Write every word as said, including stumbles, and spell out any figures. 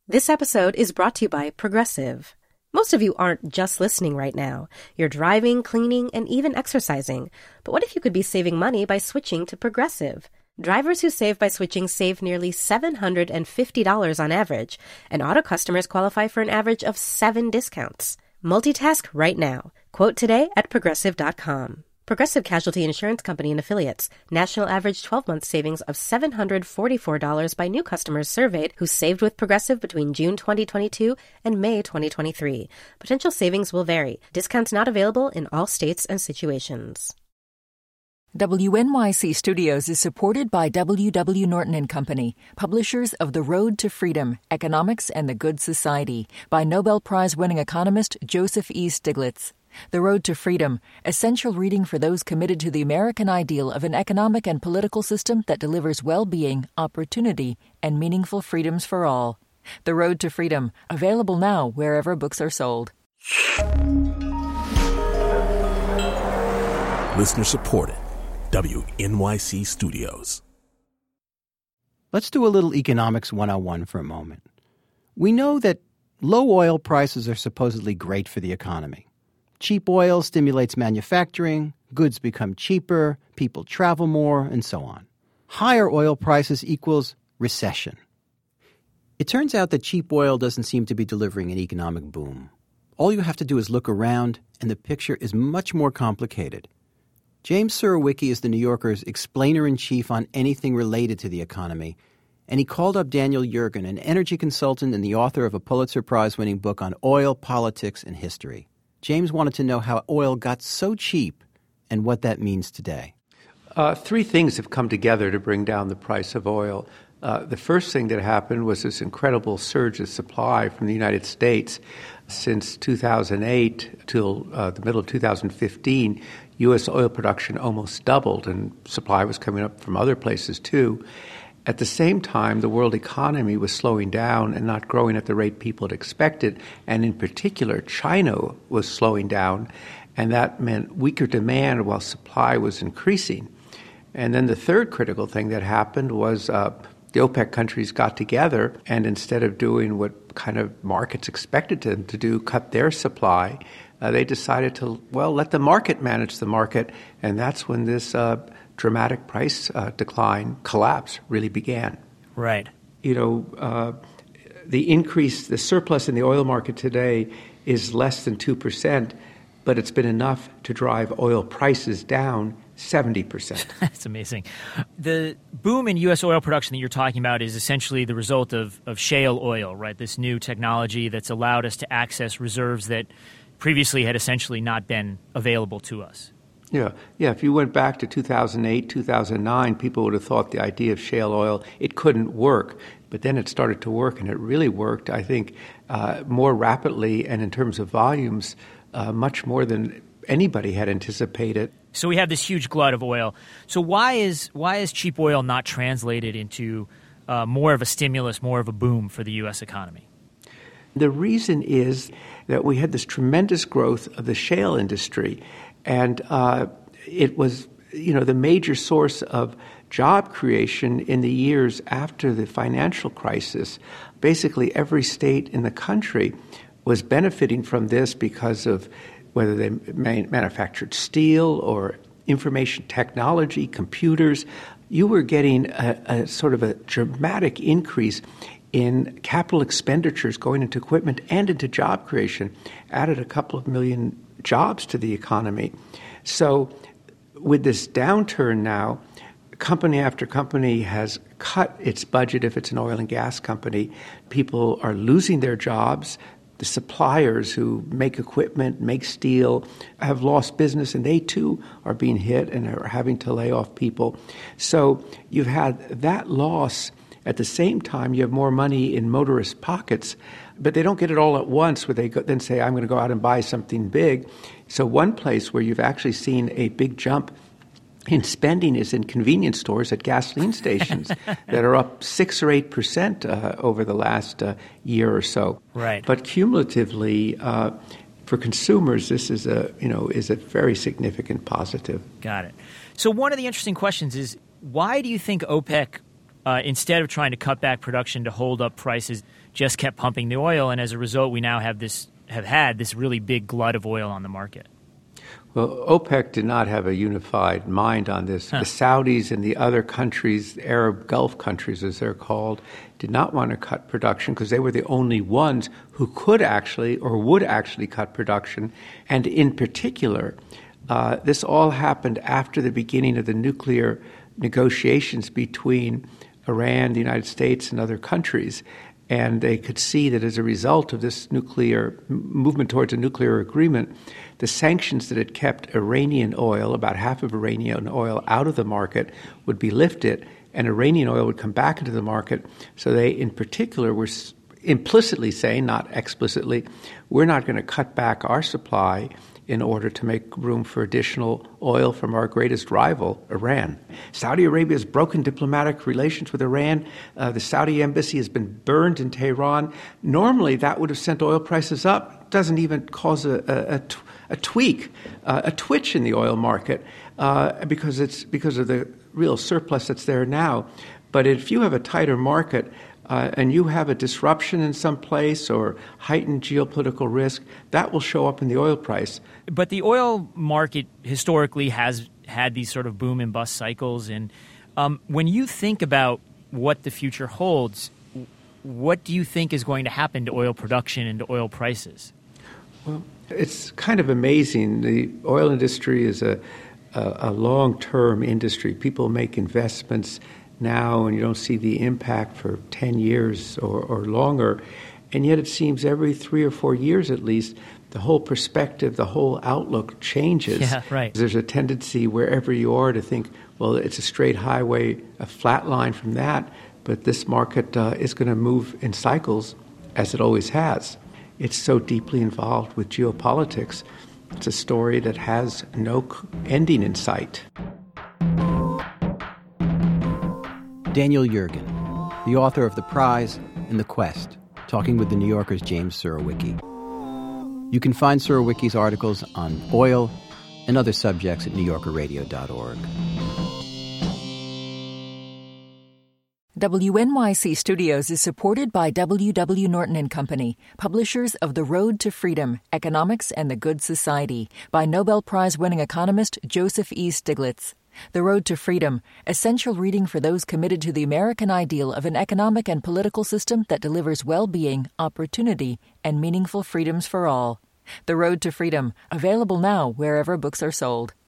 This episode is brought to you by Progressive. Most of you aren't just listening right now. You're driving, cleaning, and even exercising. But what if you could be saving money by switching to Progressive? Drivers who save by switching save nearly seven hundred fifty dollars on average, and auto customers qualify for an average of seven discounts. Multitask right now. Quote today at progressive dot com. Progressive Casualty Insurance Company and Affiliates. National average twelve-month savings of seven hundred forty-four dollars by new customers surveyed who saved with Progressive between June twenty twenty-two and May twenty twenty-three. Potential savings will vary. Discounts not available in all states and situations. W N Y C Studios is supported by W W. Norton and Company, publishers of The Road to Freedom, Economics and the Good Society, by Nobel Prize-winning economist Joseph E. Stiglitz. The Road to Freedom, essential reading for those committed to the American ideal of an economic and political system that delivers well-being, opportunity, and meaningful freedoms for all. The Road to Freedom, available now wherever books are sold. Listener supported. W N Y C Studios. Let's do a little Economics one oh one for a moment. We know that low oil prices are supposedly great for the economy. Cheap oil stimulates manufacturing, goods become cheaper, people travel more, and so on. Higher oil prices equals recession. It turns out that cheap oil doesn't seem to be delivering an economic boom. All you have to do is look around, and the picture is much more complicated. James Surowiecki is the New Yorker's explainer-in-chief on anything related to the economy, and he called up Daniel Yergin, an energy consultant and the author of a Pulitzer Prize-winning book on oil, politics, and history. James wanted to know how oil got so cheap and what that means today. Uh, three things have come together to bring down the price of oil. Uh, the first thing that happened was this incredible surge of supply from the United States. Since two thousand eight till uh, the middle of two thousand fifteen, U S oil production almost doubled, and supply was coming up from other places too. At the same time, the world economy was slowing down and not growing at the rate people had expected, and in particular, China was slowing down, and that meant weaker demand while supply was increasing. And then the third critical thing that happened was uh, the OPEC countries got together, and instead of doing what kind of markets expected them to do, cut their supply, uh, they decided to, well, let the market manage the market, and that's when this uh, dramatic price uh, decline, collapse, really began. Right. You know, uh, the increase, the surplus in the oil market today is less than two percent, but it's been enough to drive oil prices down seventy percent. That's amazing. The boom in U S oil production that you're talking about is essentially the result of, of shale oil, right? This new technology that's allowed us to access reserves that previously had essentially not been available to us. Yeah, yeah. If you went back to two thousand eight, two thousand nine, people would have thought the idea of shale oil, it couldn't work. But then it started to work, and it really worked, I think, uh, more rapidly and in terms of volumes, uh, much more than anybody had anticipated. So we have this huge glut of oil. So why is why is cheap oil not translated into uh, more of a stimulus, more of a boom for the U S economy? The reason is that we had this tremendous growth of the shale industry. And uh, it was, you know, the major source of job creation in the years after the financial crisis. Basically, every state in the country was benefiting from this because of whether they manufactured steel or information technology, computers. You were getting a, a sort of a dramatic increase in capital expenditures going into equipment and into job creation, added a couple of million jobs to the economy. So with this downturn now, company after company has cut its budget if it's an oil and gas company. People are losing their jobs. The suppliers who make equipment, make steel, have lost business, and they too are being hit and are having to lay off people. So you've had that loss. At the same time, you have more money in motorist pockets, but they don't get it all at once where they go, then say, I'm going to go out and buy something big. So one place where you've actually seen a big jump in spending is in convenience stores at gasoline stations that are up six or eight percent uh, over the last uh, year or so. Right. But cumulatively, uh, for consumers, this is a you know is a very significant positive. Got it. So one of the interesting questions is, why do you think OPEC uh, instead of trying to cut back production to hold up prices, just kept pumping the oil, and as a result, we now have this have had this really big glut of oil on the market. Well, OPEC did not have a unified mind on this. Huh. The Saudis and the other countries, the Arab Gulf countries as they're called, did not want to cut production because they were the only ones who could actually or would actually cut production. And in particular, uh, this all happened after the beginning of the nuclear negotiations between Iran, the United States, and other countries. And they could see that as a result of this nuclear movement towards a nuclear agreement, the sanctions that had kept Iranian oil, about half of Iranian oil, out of the market would be lifted, and Iranian oil would come back into the market. So they, in particular, were implicitly saying, not explicitly, we're not going to cut back our supply in order to make room for additional oil from our greatest rival, Iran. Saudi Arabia has broken diplomatic relations with Iran. Uh, the Saudi embassy has been burned in Tehran. Normally, that would have sent oil prices up. It doesn't even cause a, a, a, t- a tweak, uh, a twitch in the oil market uh, because it's because of the real surplus that's there now. But if you have a tighter market, Uh, and you have a disruption in some place or heightened geopolitical risk, that will show up in the oil price. But the oil market historically has had these sort of boom and bust cycles. And um, when you think about what the future holds, what do you think is going to happen to oil production and to oil prices? Well, it's kind of amazing. The oil industry is a, a, a long-term industry. People make investments now, and you don't see the impact for ten years or, or longer. And yet it seems every three or four years at least, the whole perspective, the whole outlook changes. Yeah, right. There's a tendency wherever you are to think, well, it's a straight highway, a flat line from that, but this market uh, is going to move in cycles as it always has. It's so deeply involved with geopolitics. It's a story that has no ending in sight. Daniel Yergin, the author of The Prize and The Quest, talking with the New Yorker's James Surowiecki. You can find Surowiecki's articles on oil and other subjects at new yorker radio dot org. W N Y C Studios is supported by W W. Norton and Company, publishers of The Road to Freedom, Economics and the Good Society, by Nobel Prize-winning economist Joseph E. Stiglitz. The Road to Freedom, essential reading for those committed to the American ideal of an economic and political system that delivers well-being, opportunity, and meaningful freedoms for all. The Road to Freedom, available now wherever books are sold.